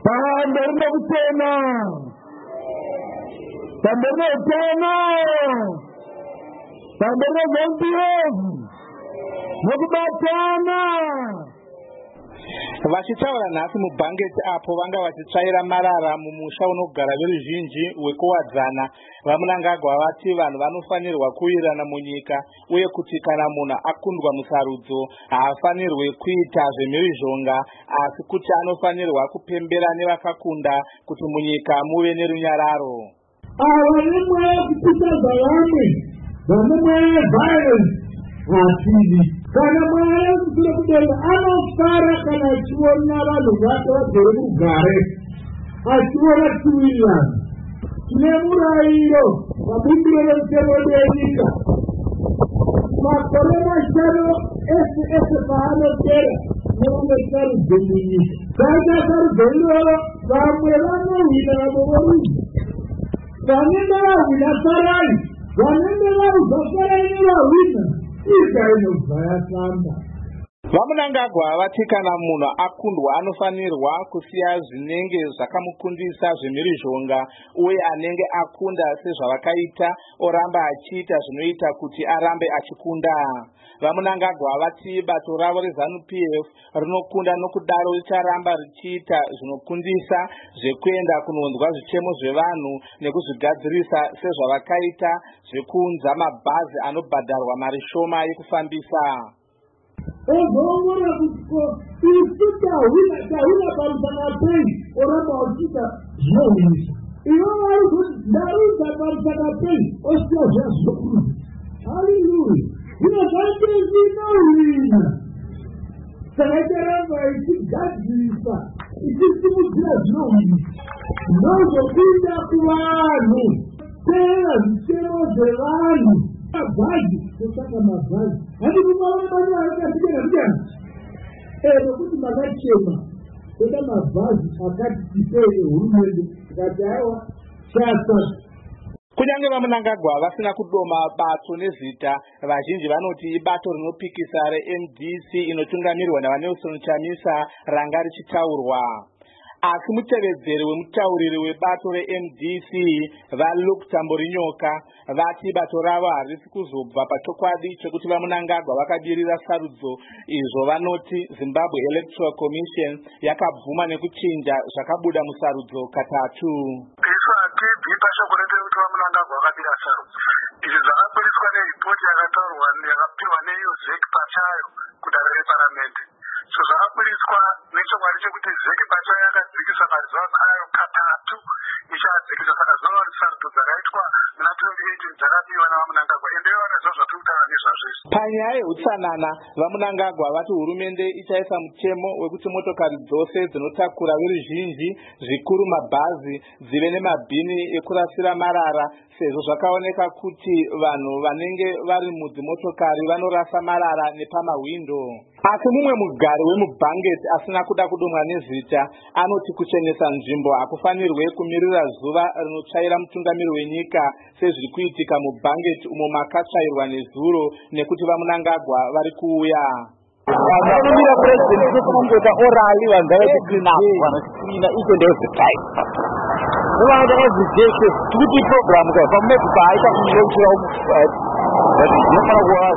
Tamberno tena. Tamberno tena. Tamberno voltios. Mukubatana. Vachitaura nhasi mubhangeti apo vanga vachitsvaira marara mumusha unogara veruzhinji wekuwadzana. Vamunangagwa vati vanhu vanofanirwa kuwirirana munyika uye kuti kana munhu akundwa musarudzo haafanirwe kuita zvemhirizhonga asi kuti anofanirwa kupembera nevakakunda kuti munyika muve nerunyararo. Kana mwana kusura kudenga anofara kana achiona vanhu vake vagere mugare achiona tiwirirana. Tine murayiro mabundiro nemutemo wenyika makore mashanu ese paanopera neumwe sarudzo munyika. Saka sarudzo iroro vamwe vanohwina vamwe vorudzi. Vanenge vahwina sarai, vanenge varudza sarai nevahwina. Vamunangagwa vati kana munhu akundwa anofanirwa kusiya zvinenge zvakamukundisa zvemhirizhonga uye anenge akunda sezvavakaita oramba achiita zvinoita kuti arambe achikunda. Vamunangagwa vati bato ravo reZANU-PF rinokunda nokudaro richaramba richiita zvinokundisa zvekuenda kunonzwa zvichemo zvevanhu nekuzvigadzirisa sezvavakaita zvekuunza mabhazi anobhadharwa mari shoma yekufambisa. Ozongora kutiko isita huna pamusana pei oramba uchita zvinowisa. Ivo vari kuti ndaruza pamusana pei osiya zvazvokuru. Haleluya. Zvino zvaite zvinowina. Saka charamba ichigadzirisa ichisimudzira zvinowisa. Ndozvokuita kuvanhu tera zvichemo zvevanhu. Mabhazi kusaka mabhazi hadi kumaona bani akasika ndiyani nokuti makachema kuda mabhazi akati tipei hurumende ngati aiwa chasa. Kunyange vamunangagwa vasina kudoma bato nezita, vazhinji vanoti ibato rinopikisa reMDC inotungamirwa naVanelson Chamisa ranga richitaurwa. Asi mutevedzeri wemutauriri webato reMDC vaLuke Tamborinyoka vati bato ravo harisi kuzobva pachokwadi chekuti vamunangagwa vakabirira sarudzo izvo vanoti Zimbabwe Electoral Commission yakabvuma nekuchinja zvakabuda musarudzo katatu. Isu hatibvi pashoko kuti vamunangagwa vakabira sarudzo. Izvi zvakaburiswa neripoti yakataurwa yakapihwa neUZEC pachayo kudare reparamende. So zvakaburiswa nechokwadi chekuti ZEC pachayo yakadzikisa marizonsi ayo katatu ichadzikisa. Saka zuva sarudzo dzakaitwa muna 2018 dzakabiwa navamunangagwa ende vanezvo zvatokutaura nezvazvizvi. Panyaya yeutsanana vamunangagwa vati hurumende ichaisa mutemo wekuti motokari dzose dzinotakura veruzhinji zvikuru mabhazi dzive nemabhini ekurasira marara sezvo zvakaoneka kuti vanhu vanenge vari mudzimotokari vanorasa marara nepamawindo. Asi mumwe mugari wemubhangeti asina kuda kudomwa nezita anoti kuchenesa nzvimbo hakufanirwe kumirira zuva rinotsvaira mutungamiri wenyika sezviri kuitika mubhangeti umo makatsvairwa nezuro nekuti vamunangagwa vari kuuya. Vanomira president kuti orally vanhu ngavati clean up, vanocleana each and every time. Unoona every day kuti program kai pamwepo paaita kunyenchera zvinofana kuva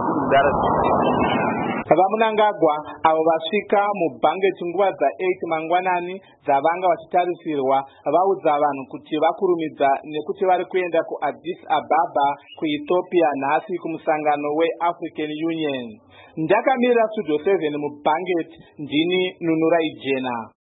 Vamunangagwa avo vasvika mubhangeti nguva dza8 mangwanani dzavanga vachitarisirwa vaudza vanhu kuti vakurumidza nekuti vari kuenda kuAddis Ababa kuEthiopia nhasi kumusangano weAfrican Union. Ndakamirira Studio 7 mubhangeti ndini Nunura Ijena.